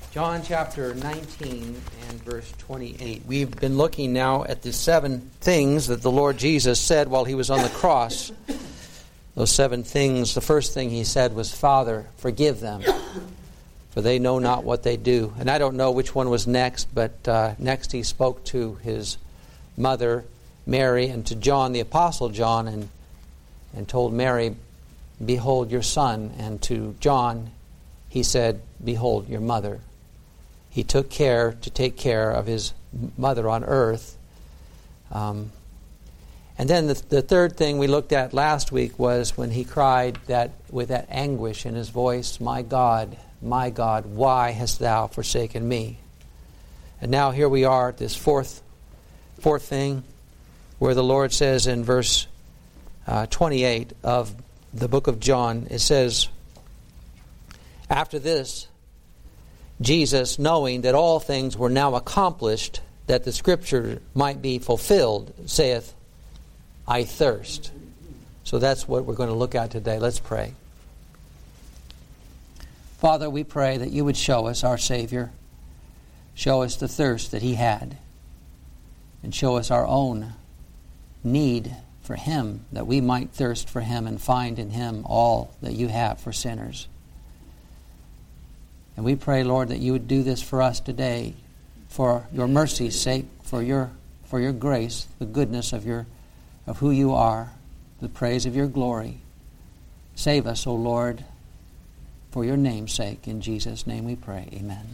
John chapter 19 and verse 28. We've been looking now at the 7 things that the Lord Jesus said while he was on the cross. Those 7 things, the first thing he said was, "Father, forgive them, for they know not what they do." And I don't know which one was next, but next he spoke to his mother, Mary, and to John, the Apostle John, and told Mary, "Behold your son." And to John, he said, "Behold your mother." He took care to take care of his mother on earth. And then the third thing we looked at last week was when he cried that with that anguish in his voice, my God, why hast thou forsaken me?" And now here we are at this fourth thing, where the Lord says in verse 28 of the book of John, it says, "After this, Jesus, knowing that all things were now accomplished, that the Scripture might be fulfilled, saith, I thirst." So that's what we're going to look at today. Let's pray. Father, we pray that you would show us our Savior, show us the thirst that he had, and show us our own need for him, that we might thirst for him and find in him all that you have for sinners. And we pray, Lord, that you would do this for us today, for your mercy's sake, for your grace, the goodness of who you are, the praise of your glory. Save us, O Lord, for your name's sake. In Jesus' name we pray. Amen.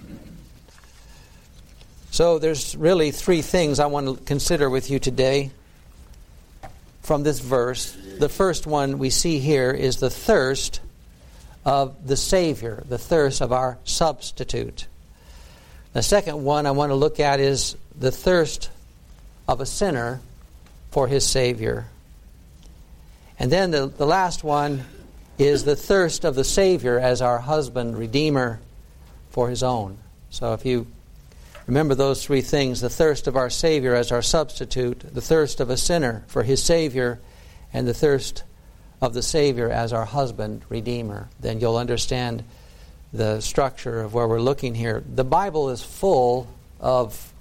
So there's really 3 things I want to consider with you today from this verse. The first one we see here is the thirst of the Savior, the thirst of our substitute. The second one I want to look at is the thirst of a sinner for his Savior. And then the last one is the thirst of the Savior as our husband, Redeemer, for his own. So if you remember those 3 things, the thirst of our Savior as our substitute, the thirst of a sinner for his Savior, and the thirst of the Savior as our husband, Redeemer, then you'll understand the structure of where we're looking here. The Bible is full of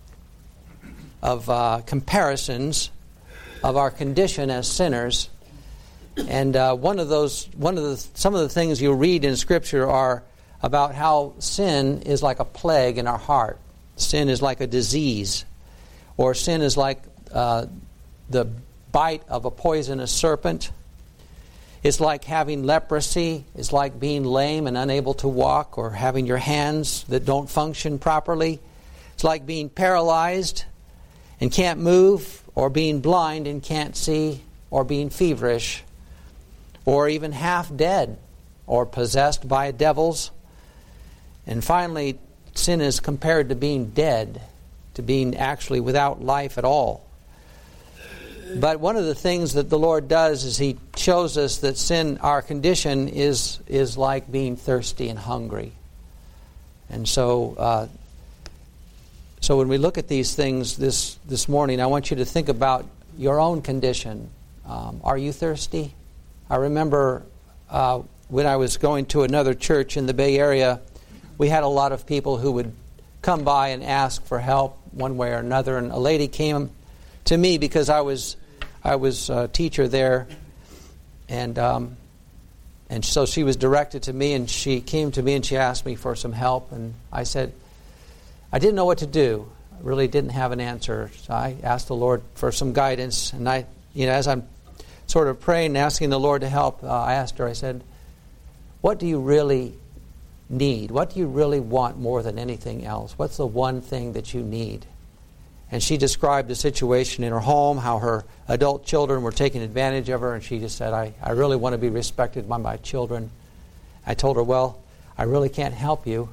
comparisons of our condition as sinners, and some of the things you'll read in Scripture are about how sin is like a plague in our heart. Sin is like a disease, or sin is like the bite of a poisonous serpent. It's like having leprosy. It's like being lame and unable to walk, or having your hands that don't function properly. It's like being paralyzed and can't move, or being blind and can't see, or being feverish, or even half dead, or possessed by devils. And finally, sin is compared to being dead, to being actually without life at all. But one of the things that the Lord does is he shows us that sin, our condition, is like being thirsty and hungry. And so when we look at these things this morning, I want you to think about your own condition. Are you thirsty? I remember when I was going to another church in the Bay Area, we had a lot of people who would come by and ask for help one way or another. And a lady came to me because I was a teacher there, and so she was directed to me, and she came to me and she asked me for some help, and I said I didn't know what to do. I really didn't have an answer. So I asked the Lord for some guidance, and as I'm sort of praying and asking the Lord to help, I asked her, I said, "What do you really need? What do you really want more than anything else? What's the one thing that you need?" And she described the situation in her home, how her adult children were taking advantage of her, and she just said, I really want to be respected by my children. I told her, well, I really can't help you.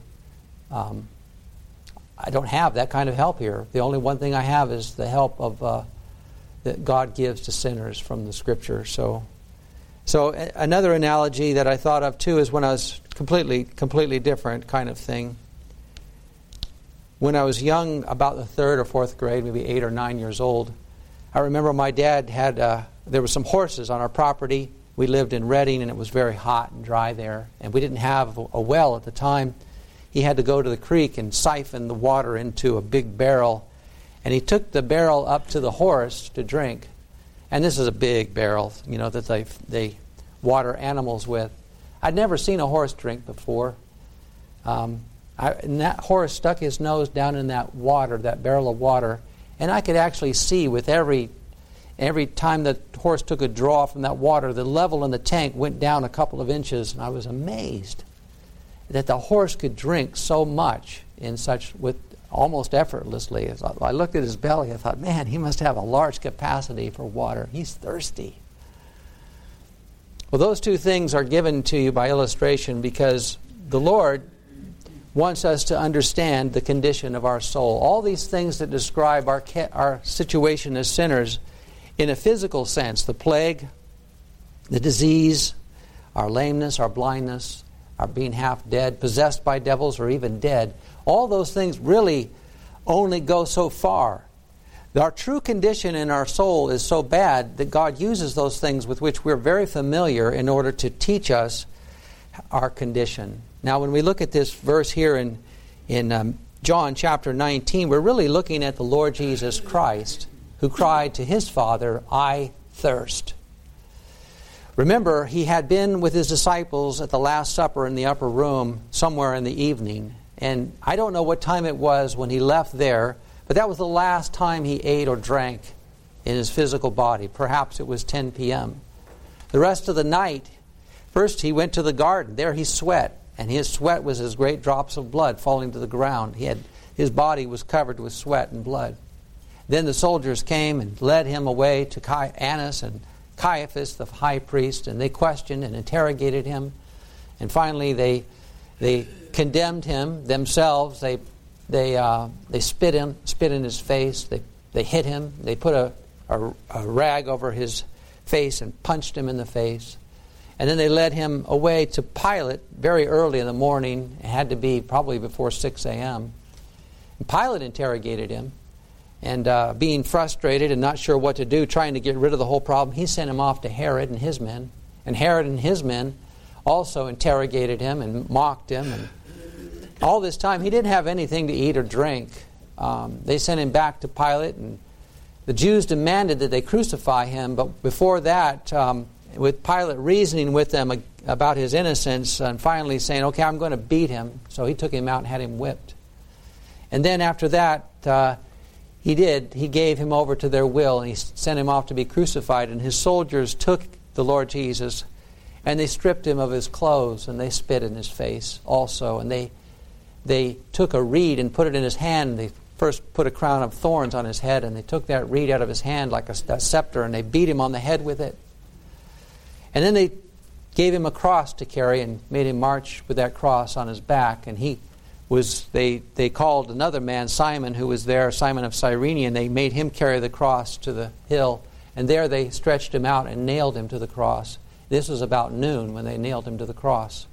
I don't have that kind of help here. The only one thing I have is the help of that God gives to sinners from the Scripture. So another analogy that I thought of too is when I was completely different kind of thing. When I was young, about the 3rd or 4th grade, maybe 8 or 9 years old, I remember my dad had, there were some horses on our property. We lived in Redding, and it was very hot and dry there, and we didn't have a well at the time. he had to go to the creek and siphon the water into a big barrel. And he took the barrel up to the horse to drink. And this is a big barrel, that they water animals with. I'd never seen a horse drink before. And that horse stuck his nose down in that water, that barrel of water, and I could actually see with every time the horse took a draw from that water, the level in the tank went down a couple of inches, and I was amazed that the horse could drink so much with almost effortlessly. As I looked at his belly, I thought, man, he must have a large capacity for water. He's thirsty. Well, those two things are given to you by illustration because the Lord wants us to understand the condition of our soul. All these things that describe our situation as sinners in a physical sense, the plague, the disease, our lameness, our blindness, our being half dead, possessed by devils, or even dead, all those things really only go so far. Our true condition in our soul is so bad that God uses those things with which we're very familiar in order to teach us our condition. Now, when we look at this verse here in John chapter 19, we're really looking at the Lord Jesus Christ, who cried to his Father, "I thirst." Remember, he had been with his disciples at the Last Supper in the upper room somewhere in the evening. And I don't know what time it was when he left there, but that was the last time he ate or drank in his physical body. Perhaps it was 10 p.m. The rest of the night, first he went to the garden. There he sweat, and his sweat was as great drops of blood falling to the ground. His body was covered with sweat and blood. Then the soldiers came and led him away to Annas and Caiaphas, the high priest, and they questioned and interrogated him. And finally they condemned him themselves. They spit in his face. They hit him. They put a rag over his face and punched him in the face. And then they led him away to Pilate very early in the morning. It had to be probably before 6 a.m. And Pilate interrogated him. And being frustrated and not sure what to do, trying to get rid of the whole problem, he sent him off to Herod and his men. And Herod and his men also interrogated him and mocked him. And all this time, he didn't have anything to eat or drink. They sent him back to Pilate, and the Jews demanded that they crucify him. But before that, with Pilate reasoning with them about his innocence and finally saying, okay, I'm going to beat him. So he took him out and had him whipped. And then after that, he gave him over to their will, and he sent him off to be crucified. And his soldiers took the Lord Jesus, and they stripped him of his clothes, and they spit in his face also. And they took a reed and put it in his hand. They first put a crown of thorns on his head, and they took that reed out of his hand like a scepter, and they beat him on the head with it. And then they gave him a cross to carry and made him march with that cross on his back. And they called another man, Simon, who was there, Simon of Cyrene, and they made him carry the cross to the hill. And there they stretched him out and nailed him to the cross. This was about noon when they nailed him to the cross.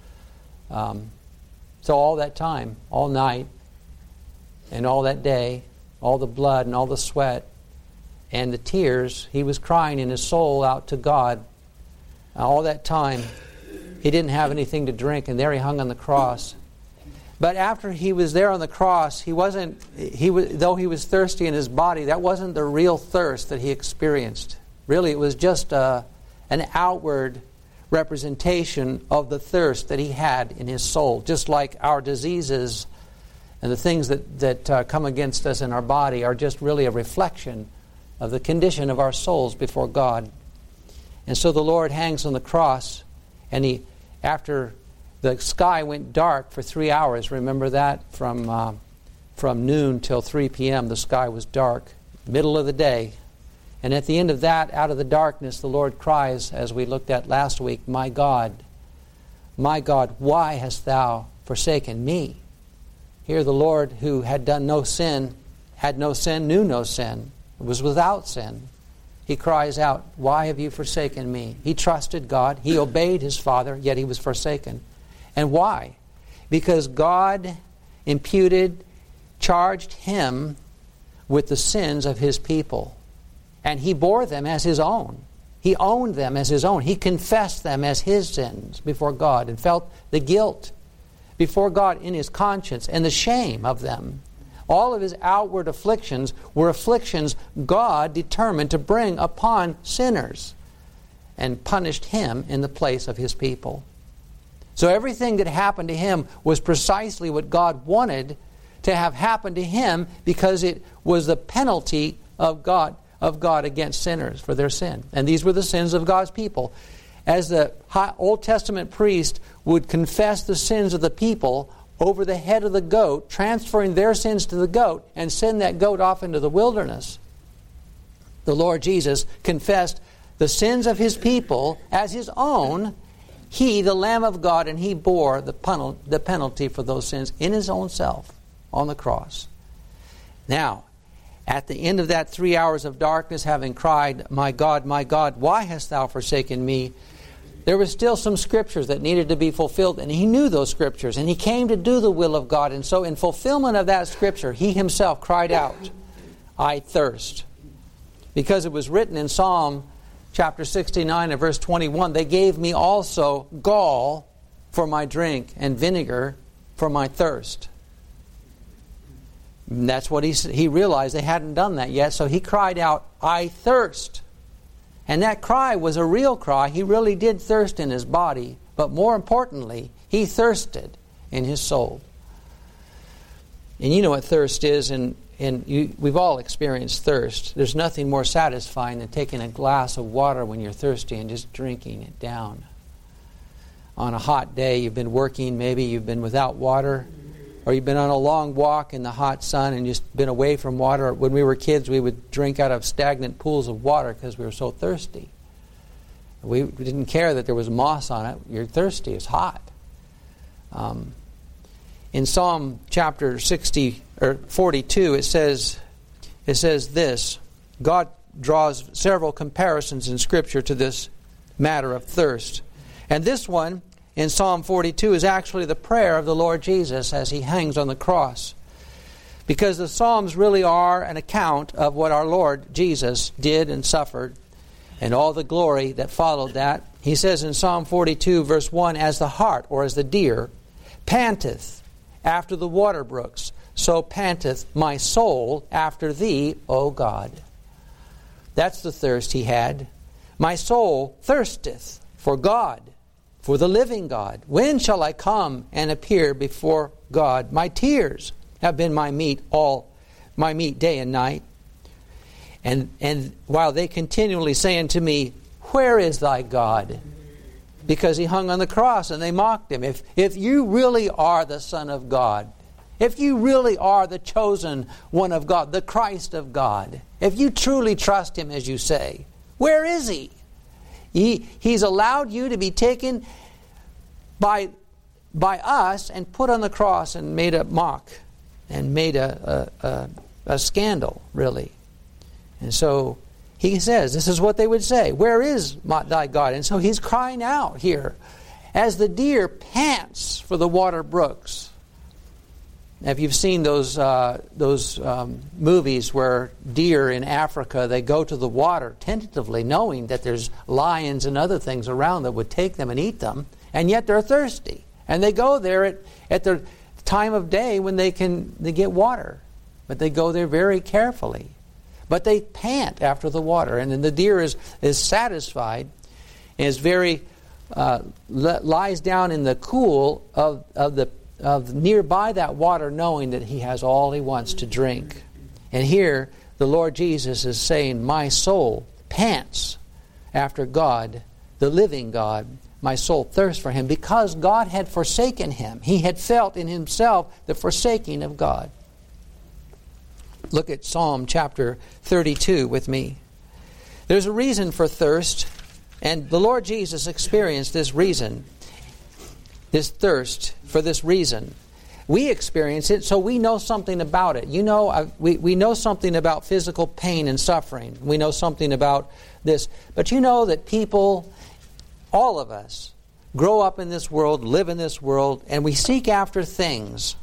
So all that time, all night, and all that day, all the blood and all the sweat and the tears, he was crying in his soul out to God. All that time, he didn't have anything to drink, and there he hung on the cross. But after he was there on the cross, though he was thirsty in his body, that wasn't the real thirst that he experienced. Really, it was just an outward representation of the thirst that he had in his soul. Just like our diseases and the things that come against us in our body are just really a reflection of the condition of our souls before God. And so the Lord hangs on the cross, and after the sky went dark for 3 hours, remember that? From noon till 3 p.m. the sky was dark, middle of the day. And at the end of that, out of the darkness, the Lord cries, as we looked at last week, my God, why hast thou forsaken me?" Here the Lord, who had done no sin, had no sin, knew no sin, was without sin. He cries out, "Why have you forsaken me?" He trusted God. He obeyed his Father, yet he was forsaken. And why? Because God charged him with the sins of his people. And he bore them as his own. He owned them as his own. He confessed them as his sins before God and felt the guilt before God in his conscience and the shame of them. All of his outward afflictions were afflictions God determined to bring upon sinners, and punished him in the place of his people. So everything that happened to him was precisely what God wanted to have happened to him, because it was the penalty of God against sinners for their sin. And these were the sins of God's people. As the Old Testament priest would confess the sins of the people over the head of the goat, transferring their sins to the goat, and send that goat off into the wilderness, the Lord Jesus confessed the sins of his people as his own. He, the Lamb of God, and he bore the penalty for those sins in his own self on the cross. Now, at the end of that 3 hours of darkness, having cried, my God, why hast thou forsaken me?" There was still some scriptures that needed to be fulfilled, and he knew those scriptures, and he came to do the will of God. And so in fulfillment of that scripture, he himself cried out, "I thirst." Because it was written in Psalm chapter 69 and verse 21, "They gave me also gall for my drink, and vinegar for my thirst." And that's what he realized. They hadn't done that yet, so he cried out, "I thirst." And that cry was a real cry. He really did thirst in his body, but more importantly, he thirsted in his soul. And you know what thirst is, and we've all experienced thirst. There's nothing more satisfying than taking a glass of water when you're thirsty and just drinking it down. On a hot day, you've been working, maybe you've been without water, or you've been on a long walk in the hot sun and just been away from water. When we were kids, we would drink out of stagnant pools of water because we were so thirsty. We didn't care that there was moss on it. You're thirsty. It's hot. In Psalm chapter 42, it says this. God draws several comparisons in Scripture to this matter of thirst. And this one, in Psalm 42, is actually the prayer of the Lord Jesus as he hangs on the cross. Because the Psalms really are an account of what our Lord Jesus did and suffered, and all the glory that followed that. He says in Psalm 42, verse 1, "As the hart," or as the deer, "panteth after the water brooks, so panteth my soul after thee, O God." That's the thirst he had. "My soul thirsteth for God, for the living God. When shall I come and appear before God? My tears have been my meat day and night. And while they continually say unto me, Where is thy God?" Because he hung on the cross and they mocked him. If you really are the Son of God, if you really are the chosen one of God, the Christ of God, if you truly trust him as you say, where is he? He's allowed you to be taken by us and put on the cross and made a mock and made a scandal, really. And so he says, this is what they would say, "Where is thy God?" And so he's crying out here, as the deer pants for the water brooks. Now, if you've seen those movies where deer in Africa, they go to the water tentatively, knowing that there's lions and other things around that would take them and eat them, and yet they're thirsty. And they go there at the time of day when they get water. But they go there very carefully. But they pant after the water. And then the deer is satisfied and is very lies down in the cool of nearby that water, knowing that he has all he wants to drink. And here the Lord Jesus is saying, "My soul pants after God, the living God. My soul thirsts for him," because God had forsaken him. He had felt in himself the forsaking of God. Look at Psalm chapter 32 with me. There's a reason for thirst, and the Lord Jesus experienced this reason, this thirst for this reason. We experience it, so we know something about it. You know, we know something about physical pain and suffering. We know something about this. But you know that people, all of us, grow up in this world, live in this world, and we seek after things.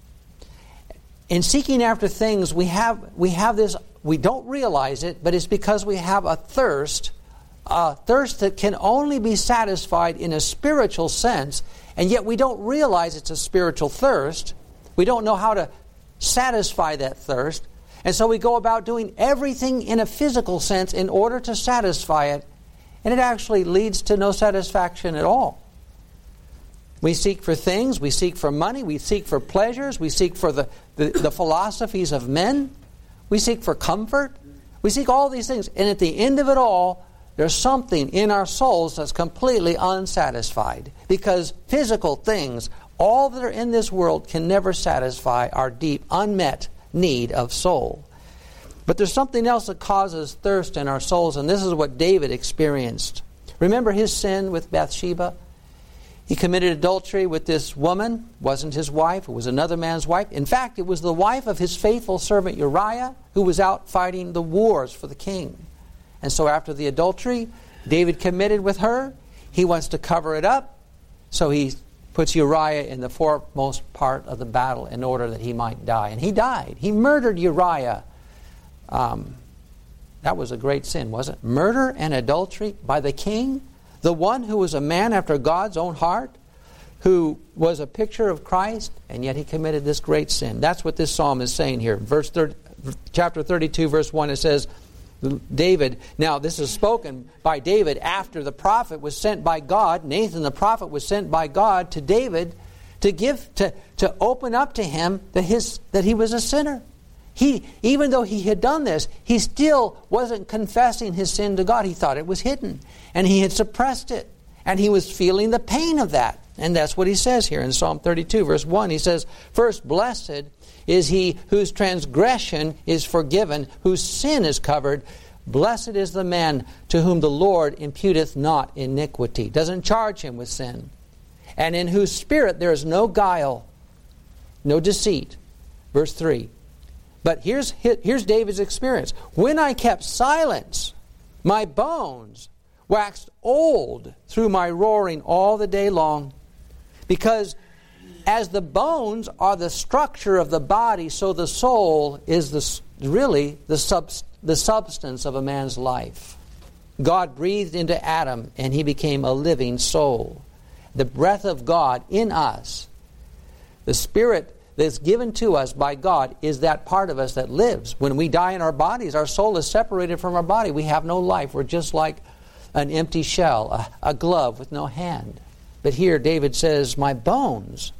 In seeking after things, we have this, we don't realize it, but it's because we have a thirst a thirst that can only be satisfied in a spiritual sense, and yet we don't realize it's a spiritual thirst. We don't know how to satisfy that thirst. And so we go about doing everything in a physical sense in order to satisfy it, and it actually leads to no satisfaction at all. We seek for things, we seek for money, we seek for pleasures, we seek for the philosophies of men, we seek for comfort, we seek all these things. And at the end of it all, there's something in our souls that's completely unsatisfied. Because physical things, all that are in this world, can never satisfy our deep, unmet need of soul. But there's something else that causes thirst in our souls, and this is what David experienced. Remember his sin with Bathsheba? He committed adultery with this woman. It wasn't his wife. It was another man's wife. In fact, it was the wife of his faithful servant Uriah, who was out fighting the wars for the king. And so after the adultery David committed with her, he wants to cover it up. So he puts Uriah in the foremost part of the battle in order that he might die. And he died. He murdered Uriah. That was a great sin, wasn't it? Murder and adultery by the king, the one who was a man after God's own heart, who was a picture of Christ, and yet he committed this great sin. That's what this psalm is saying here. Chapter 32, verse 1, it says, David, now this is spoken by David after the prophet was sent by God. Nathan the prophet was sent by God to David to open up to him that he was a sinner. Even though he had done this, he still wasn't confessing his sin to God. He thought it was hidden, and he had suppressed it, and he was feeling the pain of that. And that's what he says here in Psalm 32, verse 1. He says, "First, blessed is he whose transgression is forgiven, whose sin is covered. Blessed is the man to whom the Lord imputeth not iniquity," doesn't charge him with sin, "and in whose spirit there is no guile," no deceit. Verse 3. But here's David's experience. "When I kept silence, my bones waxed old through my roaring all the day long." Because as the bones are the structure of the body, so the soul is really the substance of a man's life. God breathed into Adam, and he became a living soul. The breath of God in us, the Spirit that's given to us by God, is that part of us that lives. When we die in our bodies, our soul is separated from our body. We have no life. We're just like an empty shell, a glove with no hand. But here David says, my bones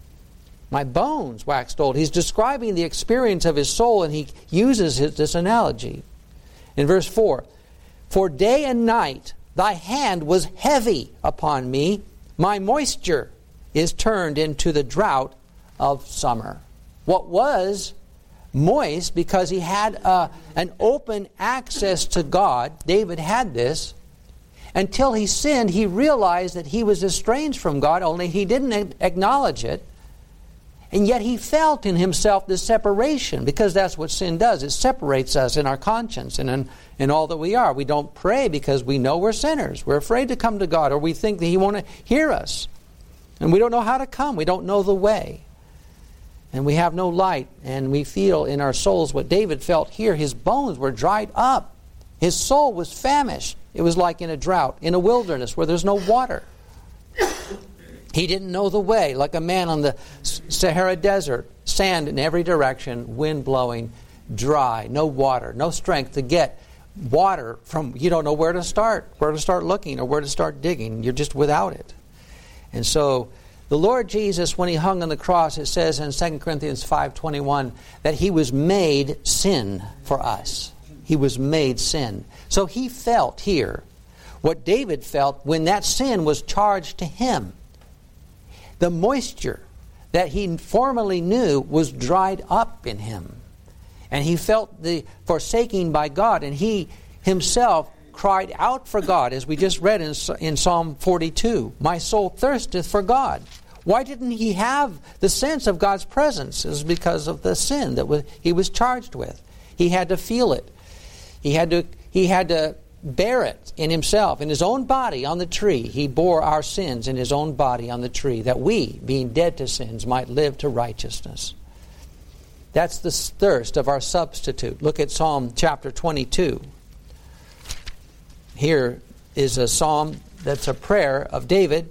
waxed old. He's describing the experience of his soul, and he uses this analogy. In verse 4, "For day and night thy hand was heavy upon me. My moisture is turned into the drought of summer." What was moist, because he had an open access to God, David had this. Until he sinned, he realized that he was estranged from God, only he didn't acknowledge it. And yet he felt in himself this separation, because that's what sin does. It separates us in our conscience and in all that we are. We don't pray because we know we're sinners. We're afraid to come to God, or we think that He won't hear us. And we don't know how to come. We don't know the way. And we have no light, and we feel in our souls what David felt here. His bones were dried up. His soul was famished. It was like in a drought, in a wilderness where there's no water. He didn't know the way, like a man on the Sahara Desert. Sand in every direction, wind blowing, dry, no water, no strength to get water from. You don't know where to start looking, or where to start digging. You're just without it. And so the Lord Jesus, when He hung on the cross, it says in 2 Corinthians 5:21 that He was made sin for us. He was made sin. So He felt here what David felt when that sin was charged to him. The moisture that he formerly knew was dried up in him. And he felt the forsaking by God, and he himself cried out for God, as we just read in Psalm 42. My soul thirsteth for God. Why didn't he have the sense of God's presence? It was because of the sin that he was charged with. He had to feel it. He had to bear it in himself, in his own body on the tree. He bore our sins in his own body on the tree, that we, being dead to sins, might live to righteousness. That's the thirst of our substitute. Look at Psalm chapter 22. Here, is a psalm that's a prayer of David.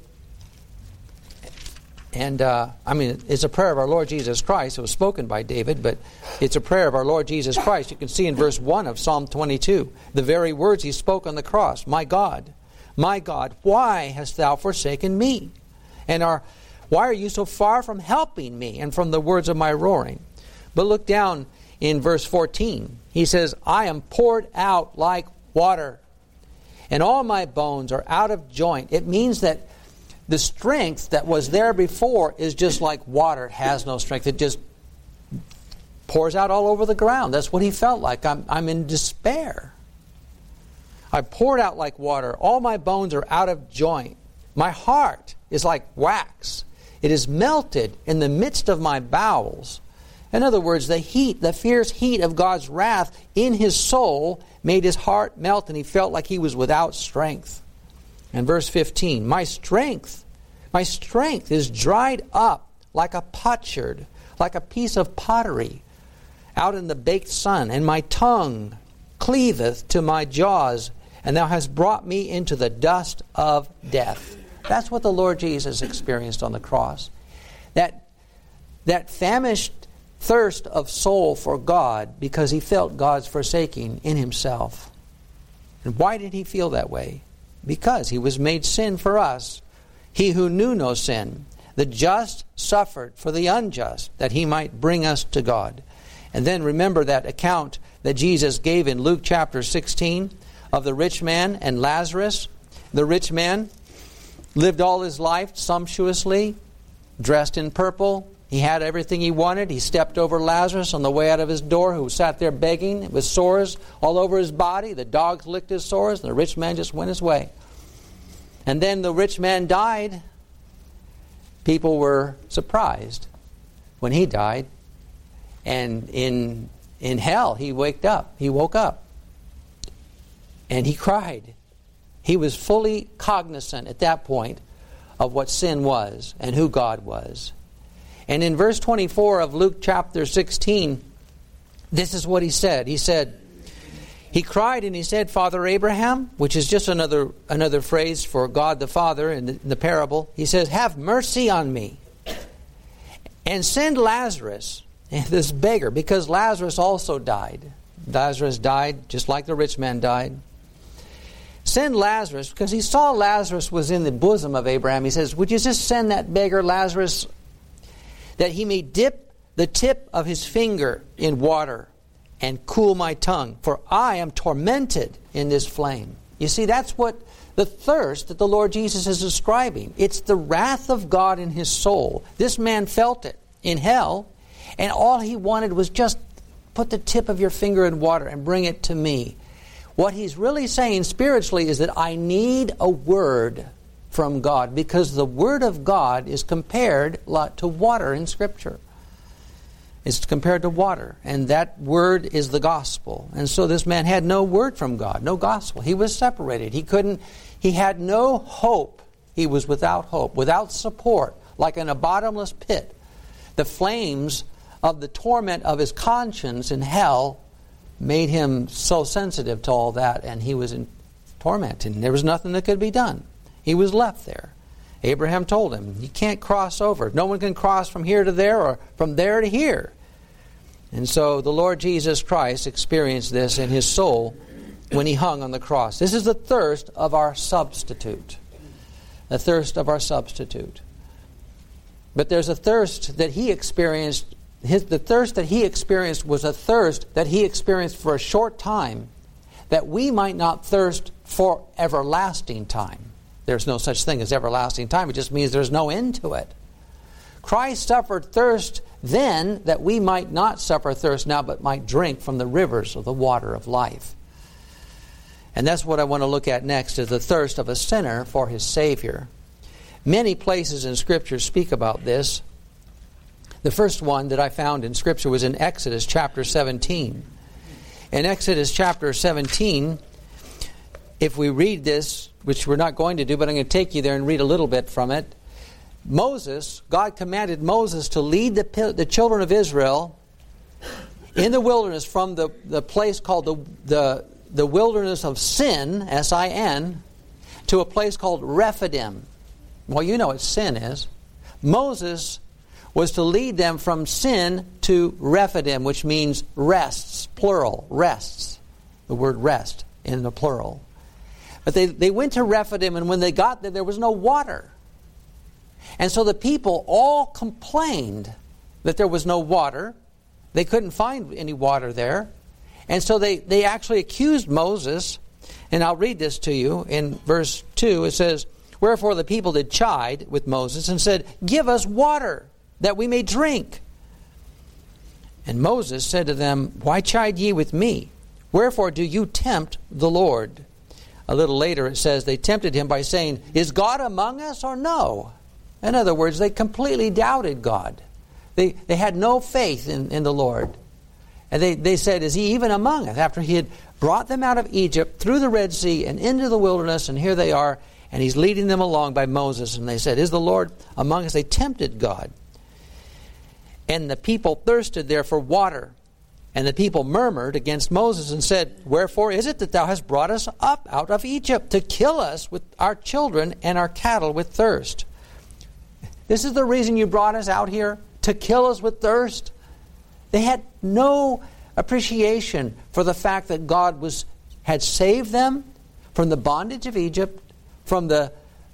And, it's a prayer of our Lord Jesus Christ. It was spoken by David, but it's a prayer of our Lord Jesus Christ. You can see in verse 1 of Psalm 22, the very words he spoke on the cross. My God, why hast thou forsaken me? And why are you so far from helping me and from the words of my roaring? But look down in verse 14. He says, I am poured out like water, and all my bones are out of joint. It means that the strength that was there before is just like water. It has no strength. It just pours out all over the ground. That's what he felt like. I'm in despair. I poured out like water. All my bones are out of joint. My heart is like wax. It is melted in the midst of my bowels. In other words, the fierce heat of God's wrath in his soul made his heart melt, and he felt like he was without strength. And verse 15, my strength is dried up like a potsherd, like a piece of pottery out in the baked sun, and my tongue cleaveth to my jaws, and thou hast brought me into the dust of death. That's what the Lord Jesus experienced on the cross. That famished thirst of soul for God, because he felt God's forsaking in himself. And why did he feel that way? Because he was made sin for us. He who knew no sin, the just suffered for the unjust, that he might bring us to God. And then remember that account that Jesus gave in Luke chapter 16 of the rich man and Lazarus. The rich man lived all his life sumptuously, dressed in purple. He had everything he wanted. He stepped over Lazarus on the way out of his door, who sat there begging with sores all over his body. The dogs licked his sores, and the rich man just went his way. And then the rich man died. People were surprised when he died. And in hell, he woke up. And he cried. He was fully cognizant at that point of what sin was and who God was. And in verse 24 of Luke chapter 16, this is what he said. He said, he cried and he said, Father Abraham, which is just another phrase for God the Father in the parable. He says, have mercy on me and send Lazarus, this beggar, because Lazarus also died. Lazarus died just like the rich man died. Send Lazarus, because he saw Lazarus was in the bosom of Abraham. He says, would you just send that beggar Lazarus, that he may dip the tip of his finger in water and cool my tongue, for I am tormented in this flame. You see, that's what the thirst that the Lord Jesus is describing. It's the wrath of God in his soul. This man felt it in hell, and all he wanted was just put the tip of your finger in water and bring it to me. What he's really saying spiritually is that I need a word from God, because the Word of God is compared to water in Scripture. It's compared to water, and that word is the gospel. And so this man had no word from God, no gospel. He was separated. He had no hope. He was without hope, without support, like in a bottomless pit. The flames of the torment of his conscience in hell made him so sensitive to all that, and he was in torment, and there was nothing that could be done. He was left there. Abraham told him, you can't cross over. No one can cross from here to there or from there to here. And so the Lord Jesus Christ experienced this in his soul when he hung on the cross. This is the thirst of our substitute. The thirst of our substitute. But there's a thirst that he experienced. The thirst that he experienced was a thirst that he experienced for a short time, that we might not thirst for everlasting time. There's no such thing as everlasting time. It just means there's no end to it. Christ suffered thirst then, that we might not suffer thirst now, but might drink from the rivers of the water of life. And that's what I want to look at next, is the thirst of a sinner for his Savior. Many places in Scripture speak about this. The first one that I found in Scripture was in Exodus chapter 17. In Exodus chapter 17, if we read this, which we're not going to do, but I'm going to take you there and read a little bit from it. God commanded Moses to lead the children of Israel in the wilderness from the place called the wilderness of Sin, S-I-N, to a place called Rephidim. Well, you know what sin is. Moses was to lead them from sin to Rephidim, which means rests, plural, rests. The word rest in the plural. But they went to Rephidim, and when they got there was no water. And so the people all complained that there was no water. They couldn't find any water there. And so they actually accused Moses. And I'll read this to you. In verse 2 it says, "Wherefore the people did chide with Moses and said, Give us water, that we may drink. And Moses said to them, Why chide ye with me? Wherefore do you tempt the Lord?" A little later it says they tempted him by saying, "Is God among us or no?" In other words, they completely doubted God. They had no faith in the Lord. And they said, "Is he even among us?" After he had brought them out of Egypt, through the Red Sea, and into the wilderness, and here they are, and he's leading them along by Moses. And they said, "Is the Lord among us?" They tempted God. And the people thirsted there for water. And the people murmured against Moses and said, "Wherefore is it that thou hast brought us up out of Egypt, to kill us with our children and our cattle with thirst?" This is the reason you brought us out here? To kill us with thirst? They had no appreciation for the fact that God had saved them from the bondage of Egypt, from the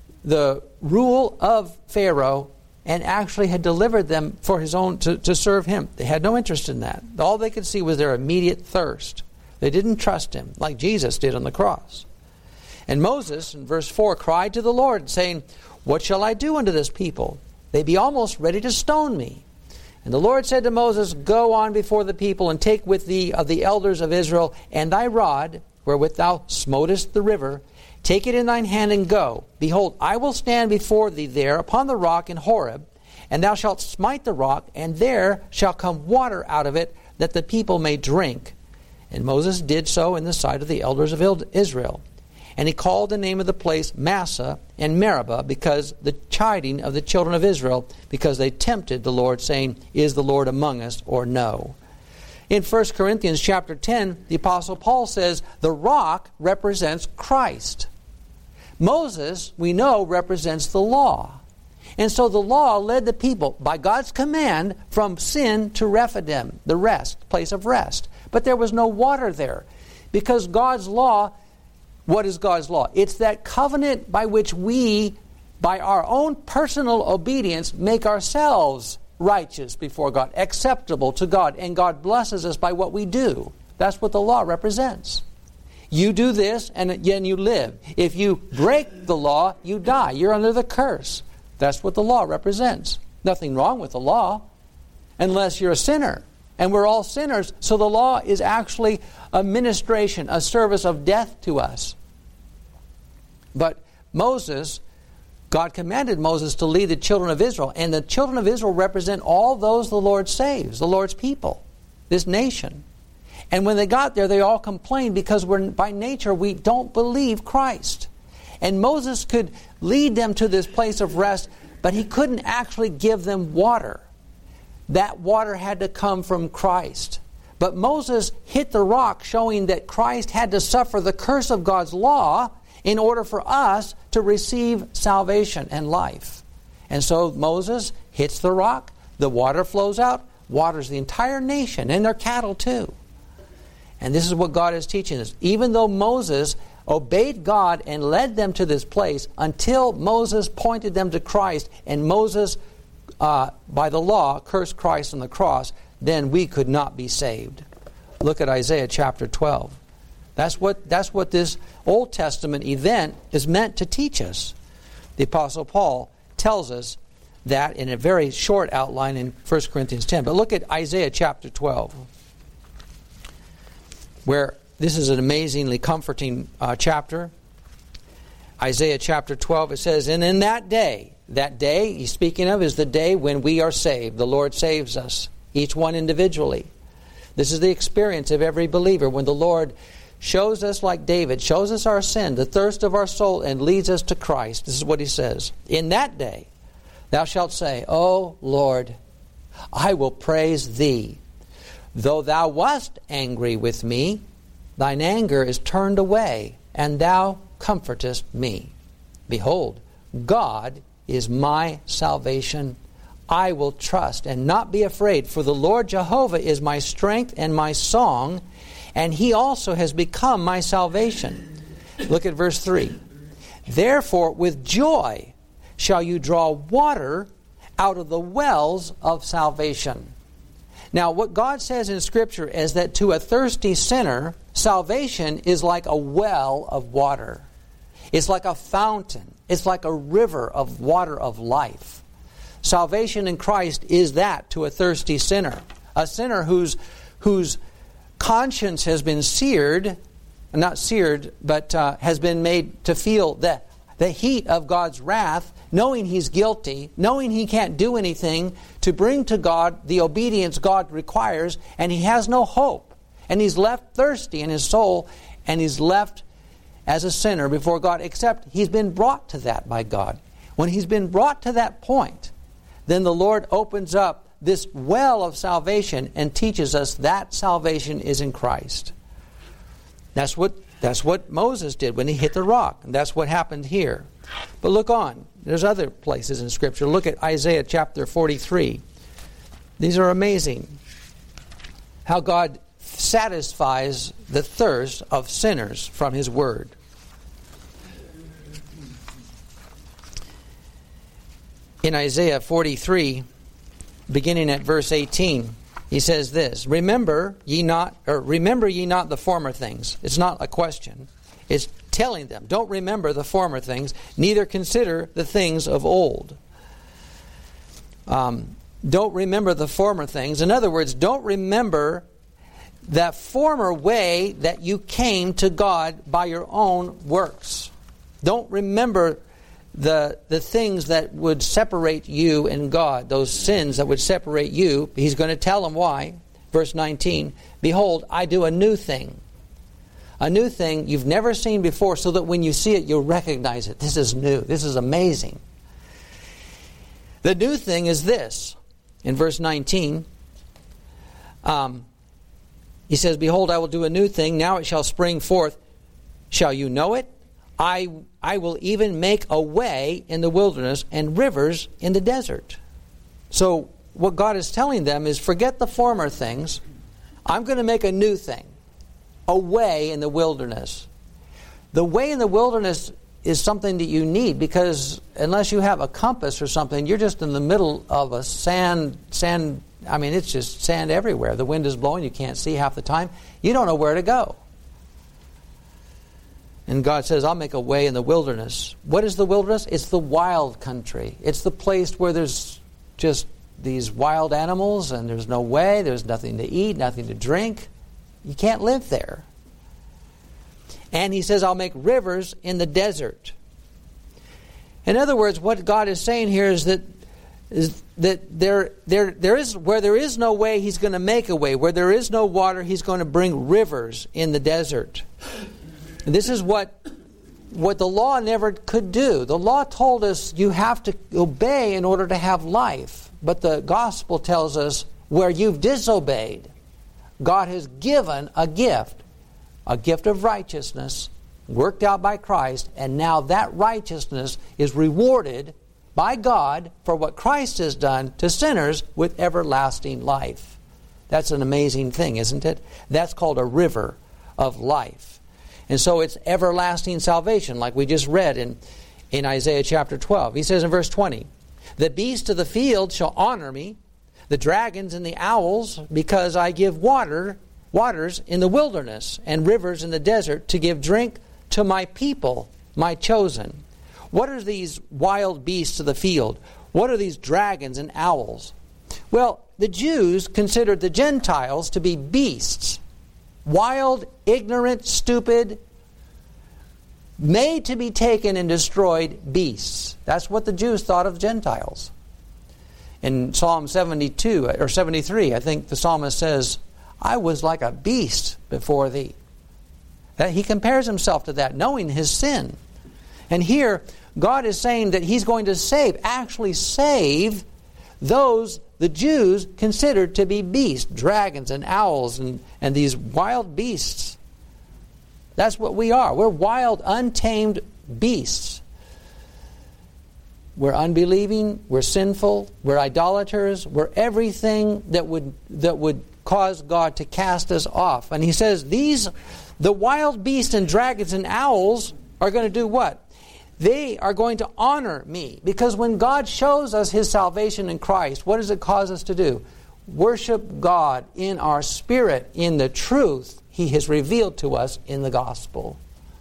rule of Pharaoh, and actually had delivered them for his own, to serve him. They had no interest in that. All they could see was their immediate thirst. They didn't trust him, like Jesus did on the cross. And Moses, in verse 4, cried to the Lord, saying, "What shall I do unto this people? They be almost ready to stone me." And the Lord said to Moses, "Go on before the people, and take with thee of the elders of Israel, and thy rod, wherewith thou smotest the river, take it in thine hand, and go. Behold, I will stand before thee there upon the rock in Horeb, and thou shalt smite the rock, and there shall come water out of it, that the people may drink." And Moses did so in the sight of the elders of Israel. And he called the name of the place Massah and Meribah, because the chiding of the children of Israel, because they tempted the Lord, saying, "Is the Lord among us or no?" In 1 Corinthians chapter 10, the Apostle Paul says the rock represents Christ. Moses, we know, represents the law. And so the law led the people, by God's command, from sin to Rephidim, the rest, place of rest. But there was no water there. Because God's law, what is God's law? It's that covenant by which we, by our own personal obedience, make ourselves righteous before God, acceptable to God. And God blesses us by what we do. That's what the law represents. You do this, and then you live. If you break the law, you die. You're under the curse. That's what the law represents. Nothing wrong with the law, unless you're a sinner. And we're all sinners, so the law is actually a ministration, a service of death to us. But Moses, God commanded Moses to lead the children of Israel. And the children of Israel represent all those the Lord saves, the Lord's people, this nation. And when they got there, they all complained because by nature we don't believe Christ. And Moses could lead them to this place of rest, but he couldn't actually give them water. That water had to come from Christ. But Moses hit the rock, showing that Christ had to suffer the curse of God's law in order for us to receive salvation and life. And so Moses hits the rock, the water flows out, waters the entire nation and their cattle too. And this is what God is teaching us. Even though Moses obeyed God and led them to this place, until Moses pointed them to Christ, and Moses, by the law, cursed Christ on the cross, then we could not be saved. Look at Isaiah chapter 12. That's what this Old Testament event is meant to teach us. The Apostle Paul tells us that in a very short outline in 1 Corinthians 10. But look at Isaiah chapter 12, where this is an amazingly comforting chapter. Isaiah chapter 12, it says, "And in that day he's speaking of, is the day when we are saved. The Lord saves us, each one individually. This is the experience of every believer, when the Lord shows us, like David, shows us our sin, the thirst of our soul, and leads us to Christ." This is what he says. "In that day thou shalt say, O Lord, I will praise thee. Though thou wast angry with me, thine anger is turned away, and thou comfortest me." Behold, God is my salvation. I will trust and not be afraid, for the Lord Jehovah is my strength and my song, and He also has become my salvation. Look at verse 3. Therefore, with joy shall you draw water out of the wells of salvation. Now, what God says in Scripture is that to a thirsty sinner, salvation is like a well of water. It's like a fountain. It's like a river of water of life. Salvation in Christ is that to a thirsty sinner. A sinner whose conscience has been seared, not seared, but has been made to feel the heat of God's wrath, knowing he's guilty, knowing he can't do anything to bring to God the obedience God requires, and he has no hope. And he's left thirsty in his soul, and he's left as a sinner before God, except he's been brought to that by God. When he's been brought to that point, then the Lord opens up this well of salvation and teaches us that salvation is in Christ. That's what Moses did when he hit the rock. And that's what happened here. But look on. There's other places in Scripture. Look at Isaiah chapter 43. These are amazing. How God satisfies the thirst of sinners from His Word. In Isaiah 43, beginning at verse 18, He says this, Remember ye not the former things. It's not a question. It's telling them, don't remember the former things, neither consider the things of old. Don't remember the former things. In other words, don't remember that former way that you came to God by your own works. Don't remember the things that would separate you and God, those sins that would separate you. He's going to tell them why. Verse 19, Behold, I do a new thing. A new thing you've never seen before, so that when you see it, you'll recognize it. This is new. This is amazing. The new thing is this. In verse 19, He says, Behold, I will do a new thing. Now it shall spring forth. Shall you know it? I will even make a way in the wilderness and rivers in the desert. So what God is telling them is, forget the former things. I'm going to make a new thing. A way in the wilderness. The way in the wilderness is something that you need, because unless you have a compass or something, you're just in the middle of a sand. I mean, it's just sand everywhere. The wind is blowing. You can't see half the time. You don't know where to go. And God says, I'll make a way in the wilderness. What is the wilderness? It's the wild country. It's the place where there's just these wild animals and there's no way. There's nothing to eat, nothing to drink. You can't live there. And He says, I'll make rivers in the desert. In other words, what God is saying here is that there is, where there is no way, He's going to make a way. Where there is no water, He's going to bring rivers in the desert. And this is what the law never could do. The law told us you have to obey in order to have life. But the gospel tells us where you've disobeyed, God has given a gift of righteousness, worked out by Christ, and now that righteousness is rewarded by God for what Christ has done to sinners with everlasting life. That's an amazing thing, isn't it? That's called a river of life. And so it's everlasting salvation, like we just read in Isaiah chapter 12. He says in verse 20, The beasts of the field shall honor me, the dragons and the owls, because I give waters in the wilderness and rivers in the desert to give drink to my people, my chosen. What are these wild beasts of the field? What are these dragons and owls? Well, the Jews considered the Gentiles to be beasts. Wild, ignorant, stupid, made to be taken and destroyed beasts. That's what the Jews thought of Gentiles. In Psalm 72 or 73, I think the psalmist says, I was like a beast before thee. He compares himself to that, knowing his sin. And here, God is saying that He's going to actually save those the Jews considered to be beasts, dragons and owls and these wild beasts. That's what we are. We're wild, untamed beasts. we're unbelieving, we're sinful, we're idolaters, we're everything that would cause God to cast us off. And he says the wild beasts and dragons and owls are going to do what? They are going to honor me. Because when God shows us His salvation in Christ, what does it cause us to do? Worship God in our spirit, in the truth He has revealed to us in the gospel.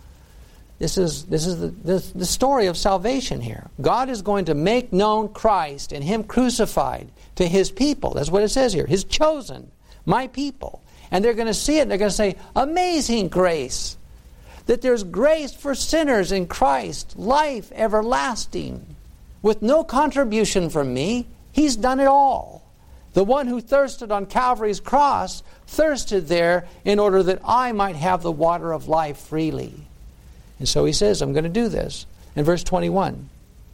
This is the story of salvation here. God is going to make known Christ and Him crucified to His people. That's what it says here. His chosen, my people. And they're going to see it and they're going to say, amazing grace. That there's grace for sinners in Christ, life everlasting, with no contribution from me. He's done it all. The one who thirsted on Calvary's cross thirsted there in order that I might have the water of life freely. And so he says, I'm going to do this. In verse 21,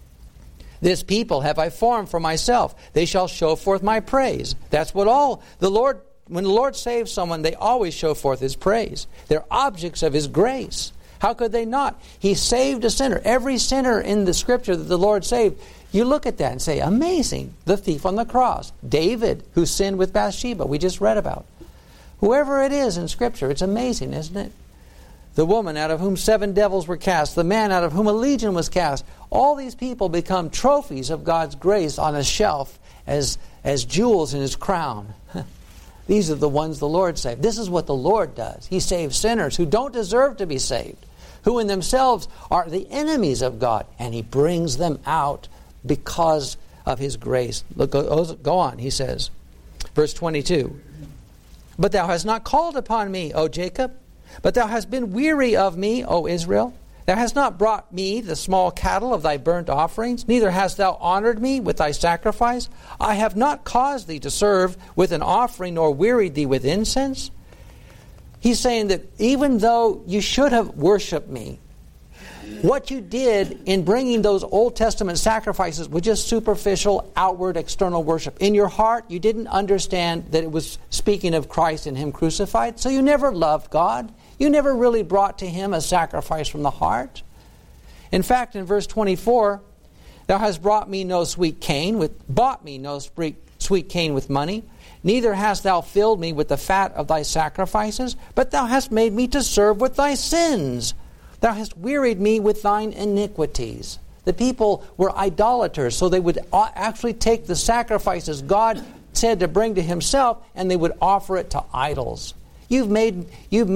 this people have I formed for myself. They shall show forth my praise. That's what when the Lord saves someone, they always show forth His praise. They're objects of His grace. How could they not? He saved a sinner. Every sinner in the Scripture that the Lord saved, you look at that and say, amazing. The thief on the cross. David, who sinned with Bathsheba, we just read about. Whoever it is in Scripture, it's amazing, isn't it? The woman out of whom 7 devils were cast, the man out of whom a legion was cast. All these people become trophies of God's grace on a shelf as jewels in His crown. These are the ones the Lord saved. This is what the Lord does. He saves sinners who don't deserve to be saved, who in themselves are the enemies of God, and He brings them out because of His grace. Look, go on, he says. Verse 22. But thou hast not called upon me, O Jacob, but thou hast been weary of me, O Israel. Thou hast not brought me the small cattle of thy burnt offerings, neither hast thou honored me with thy sacrifice. I have not caused thee to serve with an offering, nor wearied thee with incense. He's saying that even though you should have worshipped me, what you did in bringing those Old Testament sacrifices was just superficial, outward, external worship. In your heart, you didn't understand that it was speaking of Christ and Him crucified, so you never loved God. You never really brought to Him a sacrifice from the heart. In fact, in verse 24, thou hast bought me no sweet cane with money, neither hast thou filled me with the fat of thy sacrifices, but thou hast made me to serve with thy sins. Thou hast wearied me with thine iniquities. The people were idolaters, so they would actually take the sacrifices God said to bring to Himself, and they would offer it to idols. You've made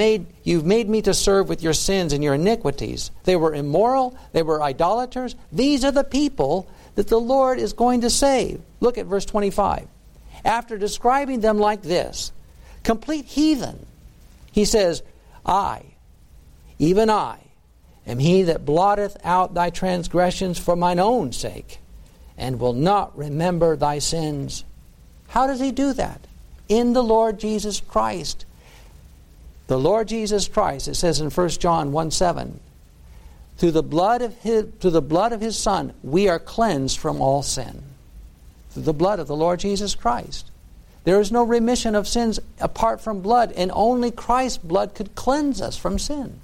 me to serve with your sins and your iniquities. They were immoral. They were idolaters. These are the people that the Lord is going to save. Look at verse 25. After describing them like this, complete heathen, He says, I, even I, am He that blotteth out thy transgressions for mine own sake, and will not remember thy sins. How does He do that? In the Lord Jesus Christ. The Lord Jesus Christ, it says in 1 John 1:7, through the blood of His Son, we are cleansed from all sin. Through the blood of the Lord Jesus Christ. There is no remission of sins apart from blood, and only Christ's blood could cleanse us from sin.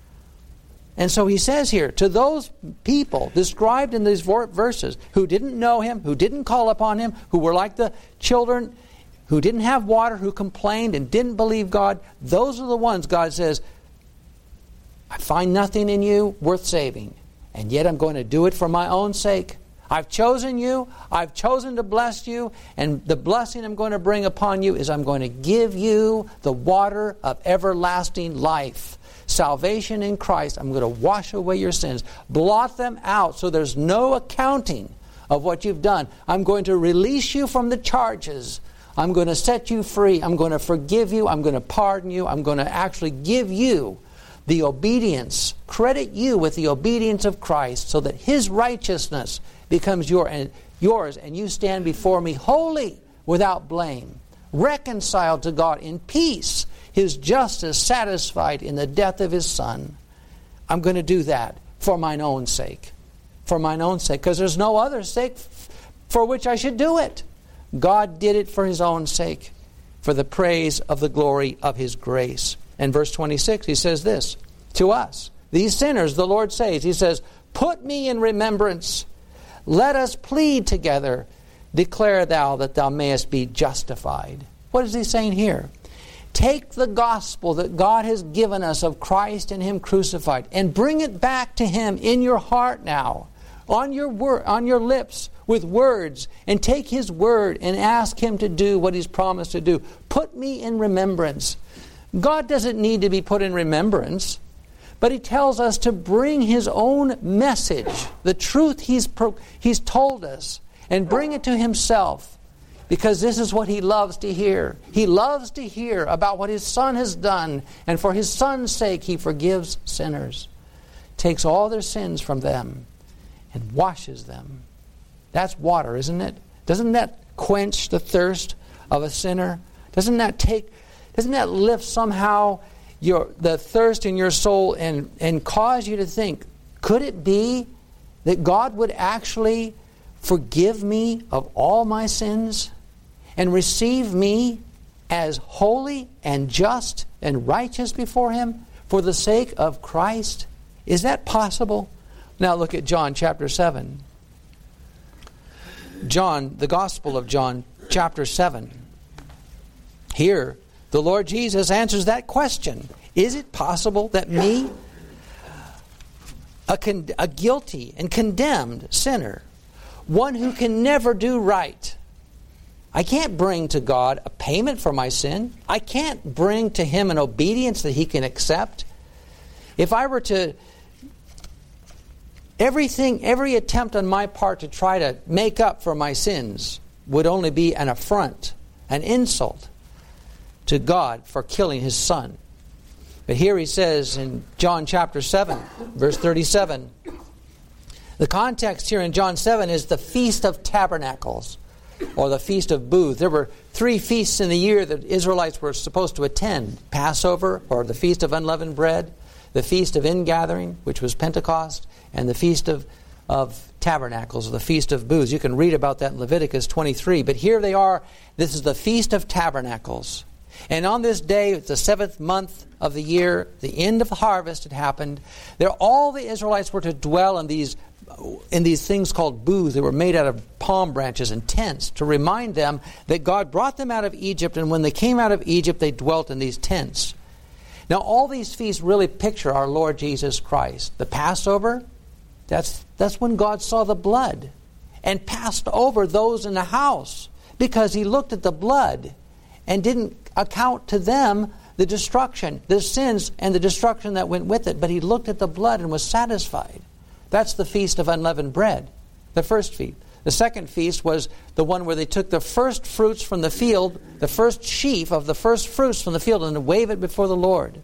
And so He says here, to those people described in these verses who didn't know Him, who didn't call upon Him, who were like the children who didn't have water, who complained and didn't believe God, those are the ones God says, I find nothing in you worth saving, and yet I'm going to do it for my own sake. I've chosen you, I've chosen to bless you, and the blessing I'm going to bring upon you is I'm going to give you the water of everlasting life. Salvation in Christ. I'm going to wash away your sins, blot them out so there's no accounting of what you've done. I'm going to release you from the charges. I'm going to set you free. I'm going to forgive you. I'm going to pardon you. I'm going to actually give you the obedience, credit you with the obedience of Christ so that His righteousness becomes yours, and you stand before me holy, without blame, reconciled to God in peace, His justice satisfied in the death of His Son. I'm going to do that for mine own sake. For mine own sake, because there's no other sake for which I should do it. God did it for His own sake, for the praise of the glory of His grace. And verse 26, He says this, to us, these sinners, the Lord says, He says, put me in remembrance, Let us plead together. Declare thou that thou mayest be justified. What is he saying here? Take the gospel that God has given us of Christ and Him crucified and bring it back to Him in your heart now, on your lips with words, and take His word and ask Him to do what He's promised to do. Put me in remembrance. God doesn't need to be put in remembrance, but He tells us to bring His own message, the truth He's told us, and bring it to Himself. Because this is what He loves to hear. He loves to hear about what His Son has done. And for His Son's sake, He forgives sinners. Takes all their sins from them and washes them. That's water, isn't it? Doesn't that quench the thirst of a sinner? Doesn't that lift somehow the thirst in your soul and cause you to think, could it be that God would actually forgive me of all my sins and receive me as holy and just and righteous before Him for the sake of Christ? Is that possible? Now look at John chapter 7. John, the Gospel of John chapter 7. Here, the Lord Jesus answers that question. Is it possible that me, a guilty and condemned sinner, one who can never do right, I can't bring to God a payment for my sin. I can't bring to Him an obedience that He can accept. If I were to, every attempt on my part to try to make up for my sins would only be an affront, an insult to God for killing His Son. But here He says in John chapter 7, verse 37, the context here in John 7 is the Feast of Tabernacles, or the Feast of Booths. There were 3 feasts in the year that Israelites were supposed to attend. Passover, or the Feast of Unleavened Bread, the Feast of Ingathering, which was Pentecost, and the Feast of Tabernacles, or the Feast of Booths. You can read about that in Leviticus 23. But here they are. This is the Feast of Tabernacles. And on this day, it's the 7th month of the year, the end of the harvest had happened. There, all the Israelites were to dwell in these things called booths. They were made out of palm branches and tents to remind them that God brought them out of Egypt, and when they came out of Egypt, they dwelt in these tents. Now, all these feasts really picture our Lord Jesus Christ. The Passover, that's when God saw the blood and passed over those in the house because He looked at the blood and didn't account to them the destruction, the sins and the destruction that went with it, but He looked at the blood and was satisfied. That's the Feast of Unleavened Bread, the first feast. The second feast was the one where they took the first fruits from the field, the first sheaf of the first fruits from the field, and wave it before the Lord.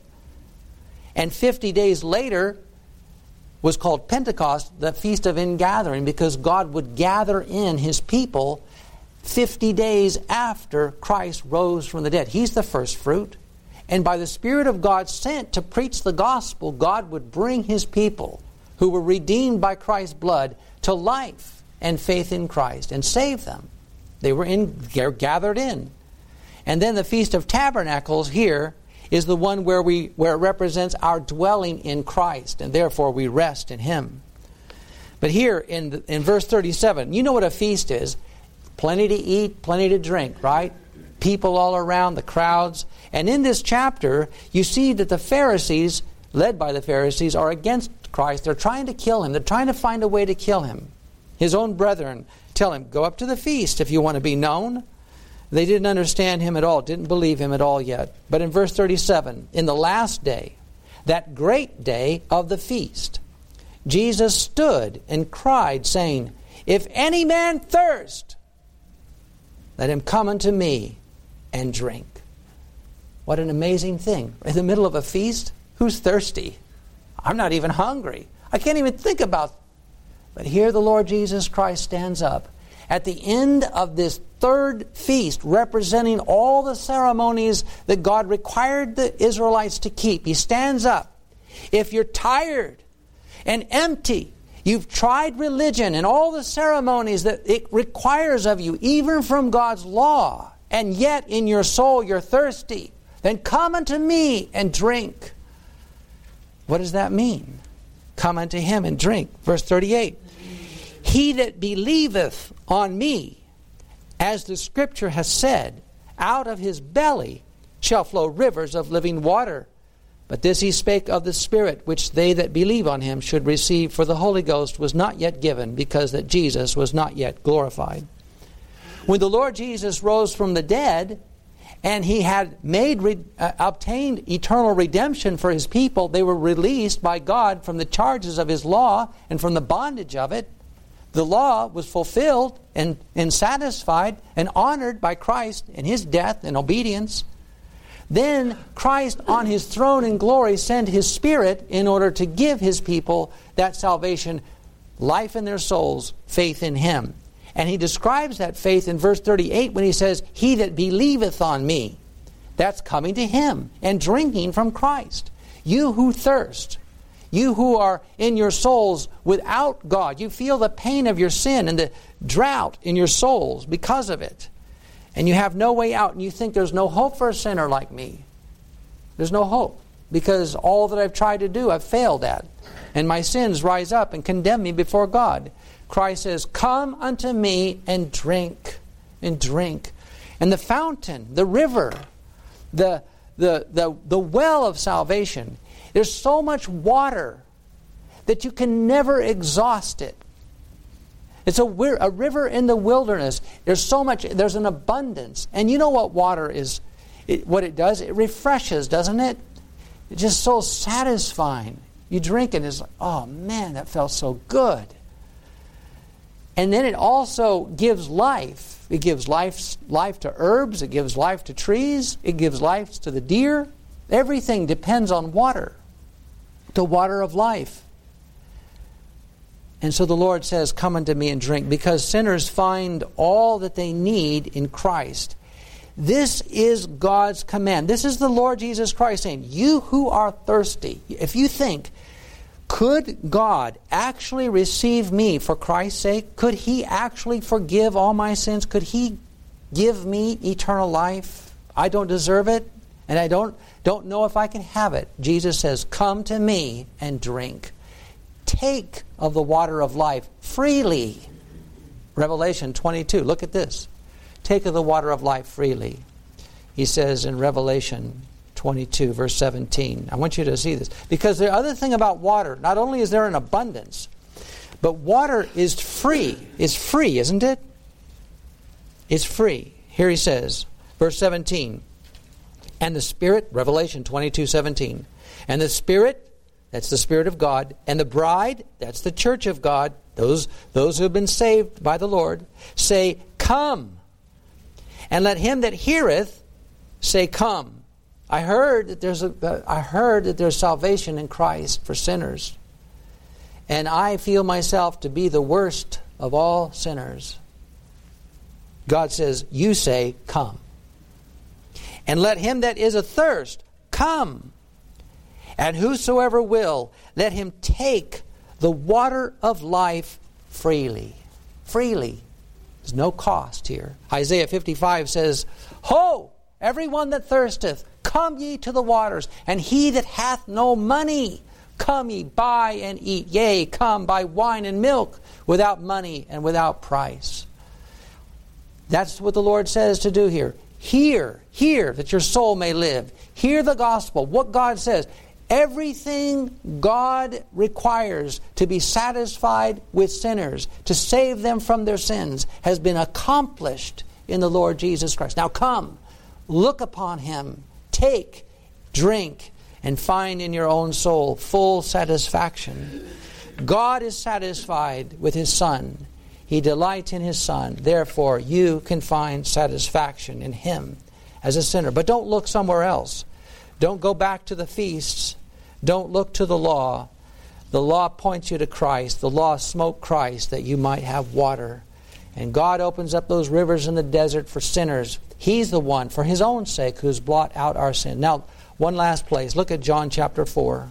And 50 days later was called Pentecost, the Feast of Ingathering, because God would gather in His people 50 days after Christ rose from the dead. He's the first fruit. And by the Spirit of God sent to preach the gospel, God would bring His people who were redeemed by Christ's blood to life and faith in Christ and save them. They're gathered in. And then the Feast of Tabernacles here is the one where it represents our dwelling in Christ, and therefore we rest in Him. But here in verse 37, you know what a feast is. Plenty to eat, plenty to drink, right? People all around, the crowds. And in this chapter, you see that the Pharisees, led by the Pharisees, are against Christ. They're trying to kill Him. They're trying to find a way to kill Him. His own brethren tell Him, go up to the feast if you want to be known. They didn't understand Him at all, didn't believe Him at all yet. But in verse 37, in the last day, that great day of the feast, Jesus stood and cried, saying, if any man thirst, let him come unto me and drink. What an amazing thing. In the middle of a feast, who's thirsty? I'm not even hungry. I can't even think about it. But here the Lord Jesus Christ stands up at the end of this third feast, representing all the ceremonies that God required the Israelites to keep. He stands up. If you're tired and empty, you've tried religion and all the ceremonies that it requires of you, even from God's law, and yet in your soul you're thirsty, then come unto me and drink. What does that mean? Come unto Him and drink. Verse 38. He that believeth on me, as the Scripture has said, out of his belly shall flow rivers of living water. But this he spake of the Spirit, which they that believe on him should receive, for the Holy Ghost was not yet given, because that Jesus was not yet glorified. When the Lord Jesus rose from the dead, and he had obtained eternal redemption for his people, they were released by God from the charges of his law and from the bondage of it. The law was fulfilled and satisfied and honored by Christ in his death and obedience. Then Christ on his throne in glory sent his Spirit in order to give his people that salvation, life in their souls, faith in him. And he describes that faith in verse 38 when he says, he that believeth on me. That's coming to him and drinking from Christ. You who thirst, you who are in your souls without God, you feel the pain of your sin and the drought in your souls because of it. And you have no way out, and you think there's no hope for a sinner like me. There's no hope, because all that I've tried to do, I've failed at. And my sins rise up and condemn me before God. Christ says, come unto me and drink, and drink. And the fountain, the river, the well of salvation, there's so much water that you can never exhaust it. It's a river in the wilderness. There's so much, there's an abundance. And you know what water is, what it does? It refreshes, doesn't it? It's just so satisfying. You drink it and it's like, oh man, that felt so good. And then it also gives life. It gives life to herbs. It gives life to trees. It gives life to the deer. Everything depends on water. The water of life. And so the Lord says, come unto me and drink, because sinners find all that they need in Christ. This is God's command. This is the Lord Jesus Christ saying, you who are thirsty, if you think, could God actually receive me for Christ's sake? Could he actually forgive all my sins? Could he give me eternal life? I don't deserve it, and I don't know if I can have it. Jesus says, come to me and drink. Take of the water of life freely. Revelation 22. Look at this. Take of the water of life freely. He says in Revelation 22, verse 17. I want you to see this. Because the other thing about water, not only is there an abundance, but water is free. It's free, isn't it? It's free. Here he says, verse 17. And the Spirit, Revelation 22, 17. And the Spirit, that's the Spirit of God, and the bride, that's the church of God, those who have been saved by the Lord, say, come. And let him that heareth say, come. I heard that there's salvation in Christ for sinners. And I feel myself to be the worst of all sinners. God says, you say, come. And let him that is athirst come. And whosoever will, let him take the water of life freely. Freely. There's no cost here. Isaiah 55 says, ho, everyone that thirsteth, come ye to the waters, and he that hath no money, come ye, buy and eat. Yea, come, buy wine and milk without money and without price. That's what the Lord says to do here. Hear that your soul may live. Hear the gospel, what God says. Everything God requires to be satisfied with sinners, to save them from their sins, has been accomplished in the Lord Jesus Christ. Now come, look upon him, take, drink, and find in your own soul full satisfaction. God is satisfied with his Son. He delights in his Son. Therefore, you can find satisfaction in him as a sinner. But don't look somewhere else. Don't go back to the feasts. Don't look to the law. The law points you to Christ. The law smote Christ that you might have water. And God opens up those rivers in the desert for sinners. He's the one, for his own sake, who's blot out our sin. Now, one last place. Look at John chapter 4.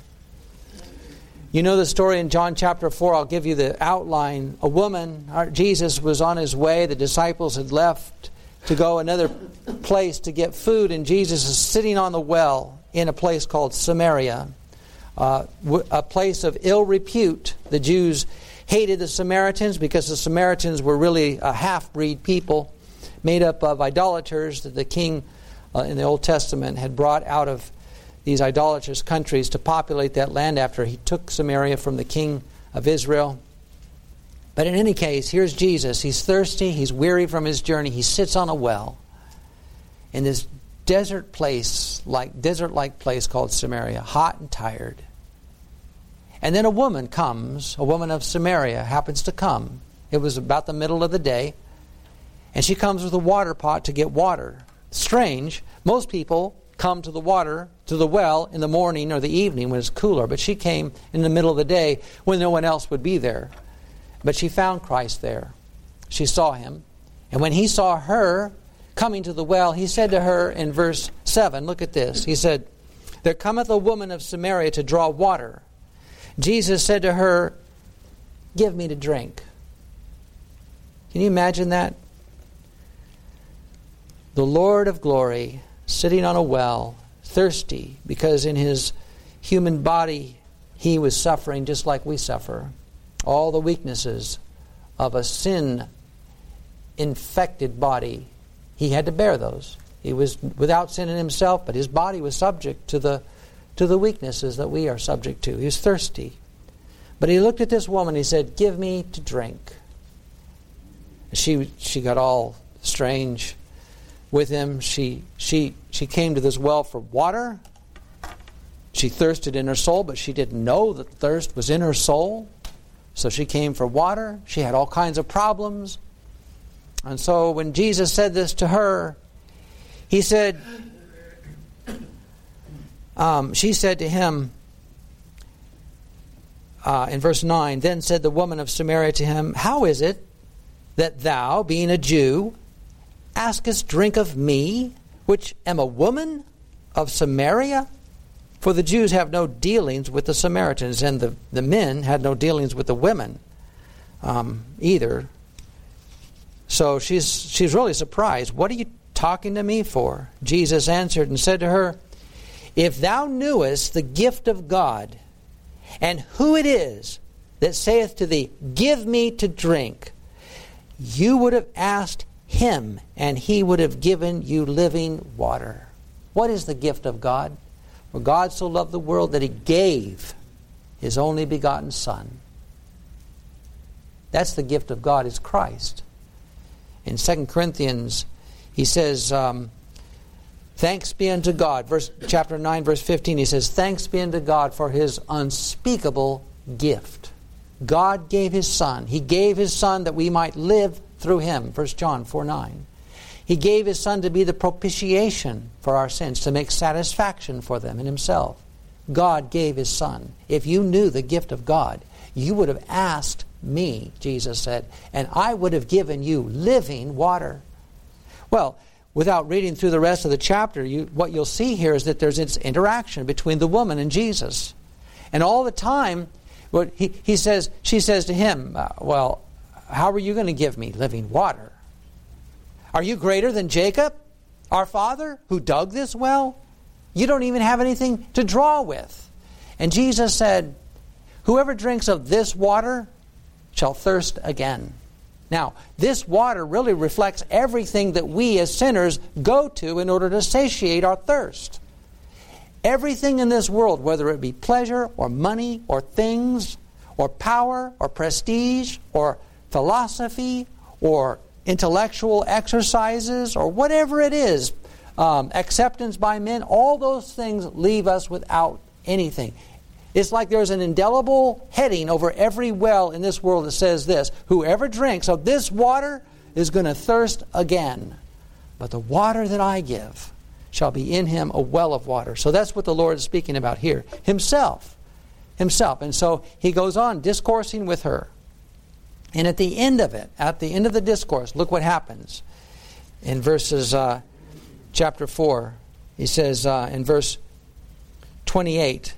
You know the story in John chapter 4. I'll give you the outline. A woman, Jesus was on his way. The disciples had left to go another place to get food. And Jesus is sitting on the well in a place called Samaria. A place of ill repute. The Jews hated the Samaritans because the Samaritans were really a half-breed people made up of idolaters that the king in the Old Testament had brought out of these idolatrous countries to populate that land after he took Samaria from the king of Israel. But in any case, here's Jesus. He's thirsty. He's weary from his journey. He sits on a well in this desert-like place called Samaria, hot and tired. And then a woman comes, a woman of Samaria happens to come. It was about the middle of the day. And she comes with a water pot to get water. Strange. Most people come to the well in the morning or the evening when it's cooler. But she came in the middle of the day when no one else would be there. But she found Christ there. She saw him. And when he saw her coming to the well, he said to her in verse 7, look at this. He said, "There cometh a woman of Samaria to draw water." Jesus said to her, "Give me to drink." Can you imagine that? The Lord of glory sitting on a well, thirsty, because in his human body he was suffering just like we suffer. All the weaknesses of a sin-infected body, he had to bear those. He was without sin in himself, but his body was subject to the weaknesses that we are subject to. He was thirsty. But he looked at this woman and he said, "Give me to drink." She got all strange with him. She came to this well for water. She thirsted in her soul, but she didn't know that thirst was in her soul. So she came for water. She had all kinds of problems. And so when Jesus said this to her, he said, she said to him, in verse 9, "Then said the woman of Samaria to him, How is it that thou, being a Jew, askest drink of me, which am a woman of Samaria? For the Jews have no dealings with the Samaritans," and the men had no dealings with the women either. So she's really surprised. "What are you talking to me for?" Jesus answered and said to her, "If thou knewest the gift of God, and who it is that saith to thee, Give me to drink, you would have asked him, and he would have given you living water." What is the gift of God? For God so loved the world that he gave his only begotten Son. That's the gift of God, is Christ. In 2 Corinthians, he says, thanks be unto God. Chapter 9, verse 15, he says, "Thanks be unto God for his unspeakable gift." God gave his Son. He gave his Son that we might live through him. 1 John 4:9. He gave his Son to be the propitiation for our sins, to make satisfaction for them in himself. God gave his Son. If you knew the gift of God, you would have asked me, Jesus said, and I would have given you living water. Well, without reading through the rest of the chapter, what you'll see here is that there's this interaction between the woman and Jesus. And all the time, she says to him, "Well, how are you going to give me living water? Are you greater than Jacob, our father, who dug this well? You don't even have anything to draw with." And Jesus said, "Whoever drinks of this water shall thirst again." Now, this water really reflects everything that we as sinners go to in order to satiate our thirst. Everything in this world, whether it be pleasure or money or things or power or prestige or philosophy or intellectual exercises or whatever it is, acceptance by men, all those things leave us without anything. It's like there's an indelible heading over every well in this world that says this: whoever drinks of this water is going to thirst again. But the water that I give shall be in him a well of water. So that's what the Lord is speaking about here. Himself. And so he goes on discoursing with her. And at the end of the discourse, look what happens. In verses chapter 4, he says in verse 28,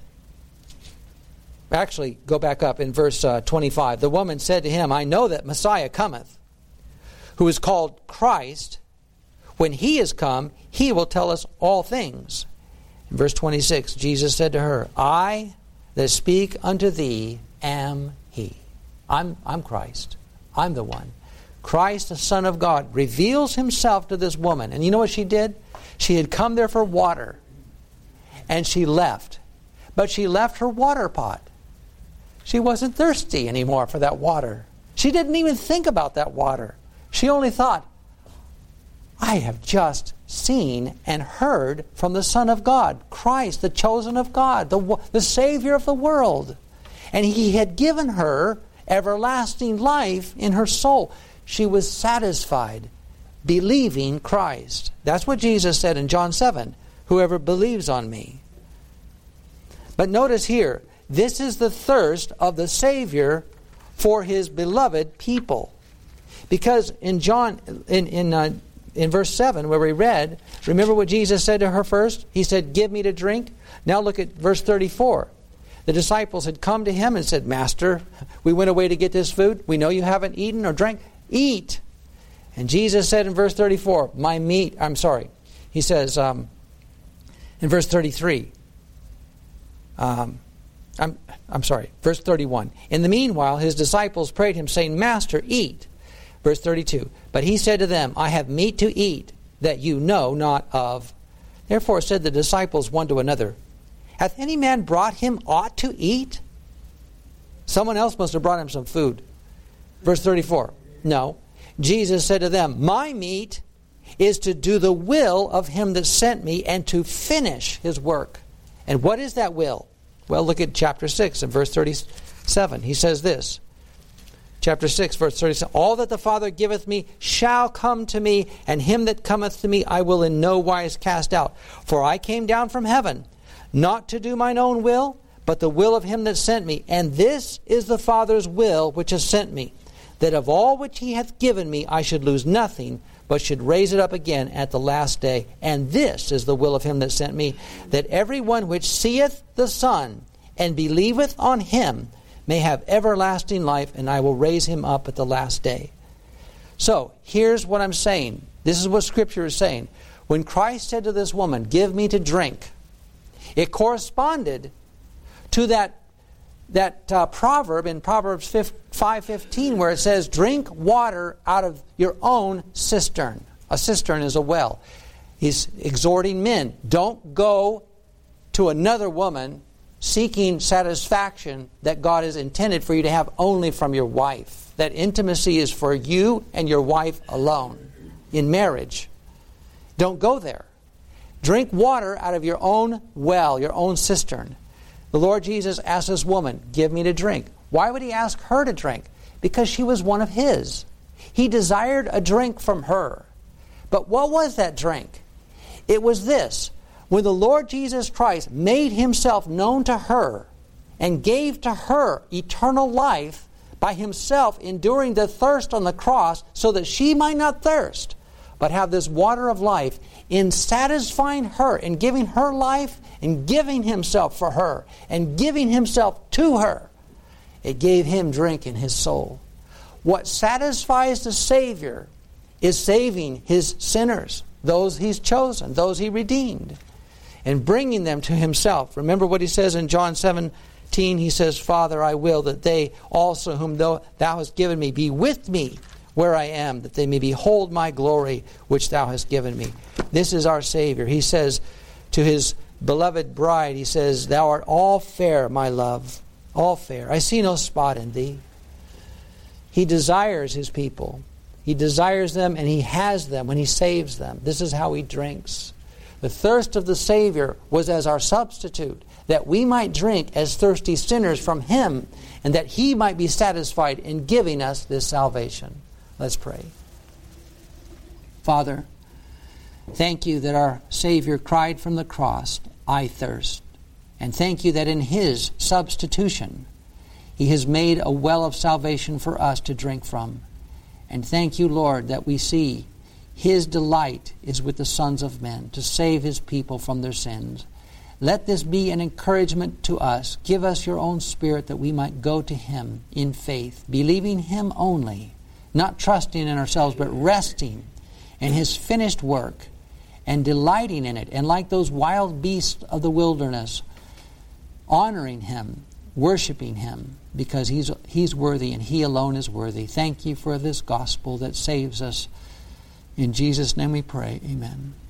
actually, go back up in verse 25. "The woman said to him, I know that Messiah cometh, who is called Christ. When he is come, he will tell us all things." In verse 26, Jesus said to her, "I that speak unto thee am he." I'm Christ. I'm the one. Christ, the Son of God, reveals himself to this woman. And you know what she did? She had come there for water. And she left. But she left her water pot. She wasn't thirsty anymore for that water. She didn't even think about that water. She only thought, I have just seen and heard from the Son of God, Christ, the chosen of God, the Savior of the world. And he had given her everlasting life in her soul. She was satisfied, believing Christ. That's what Jesus said in John 7, whoever believes on me. But notice here, this is the thirst of the Savior for his beloved people. Because in John, in verse 7 where we read, remember what Jesus said to her first? He said, give me to drink. Now look at verse 34. The disciples had come to him and said, Master, we went away to get this food. We know you haven't eaten or drank. Eat. And Jesus said in verse 34, he says in verse 33, verse 31. In the meanwhile, his disciples prayed him, saying, Master, eat. Verse 32. But he said to them, I have meat to eat that you know not of. Therefore said the disciples one to another, Hath any man brought him aught to eat? Someone else must have brought him some food. Verse 34. No. Jesus said to them, My meat is to do the will of him that sent me and to finish his work. And what is that will? Well, look at chapter 6 and verse 37. He says this. Chapter 6, verse 37. All that the Father giveth me shall come to me, and him that cometh to me I will in no wise cast out. For I came down from heaven, not to do mine own will, but the will of him that sent me. And this is the Father's will which has sent me, that of all which he hath given me I should lose nothing, but should raise it up again at the last day. And this is the will of him that sent me, that every one which seeth the Son and believeth on him may have everlasting life, and I will raise him up at the last day. So, here's what I'm saying. This is what Scripture is saying. When Christ said to this woman, give me to drink, it corresponded to that proverb in Proverbs 5:15 where it says, drink water out of your own cistern. A cistern is a well. He's exhorting men, don't go to another woman seeking satisfaction that God has intended for you to have only from your wife. That intimacy is for you and your wife alone in marriage. Don't go there. Drink water out of your own well, your own cistern. The Lord Jesus asked this woman, give me to drink. Why would he ask her to drink? Because she was one of his. He desired a drink from her. But what was that drink? It was this. When the Lord Jesus Christ made himself known to her and gave to her eternal life by himself enduring the thirst on the cross so that she might not thirst, but have this water of life, in satisfying her, in giving her life, and giving himself for her, and giving himself to her, it gave him drink in his soul. What satisfies the Savior is saving his sinners, those he's chosen, those he redeemed, and bringing them to himself. Remember what he says in John 17, he says, Father, I will that they also whom thou hast given me be with me where I am, that they may behold my glory which thou hast given me. This is our Savior. He says to his beloved bride, he says, thou art all fair, my love, all fair. I see no spot in thee. He desires his people. He desires them and he has them when he saves them. This is how he drinks. The thirst of the Savior was as our substitute, that we might drink as thirsty sinners from him, and that he might be satisfied in giving us this salvation. Let's pray. Father, thank you that our Savior cried from the cross, I thirst. And thank you that in his substitution, he has made a well of salvation for us to drink from. And thank you, Lord, that we see his delight is with the sons of men to save his people from their sins. Let this be an encouragement to us. Give us your own Spirit that we might go to him in faith, believing him only, not trusting in ourselves, but resting in his finished work and delighting in it. And like those wild beasts of the wilderness, honoring him worshiping Him because He's worthy and He alone is worthy. Thank You for this gospel that saves us. In Jesus' name we pray. Amen.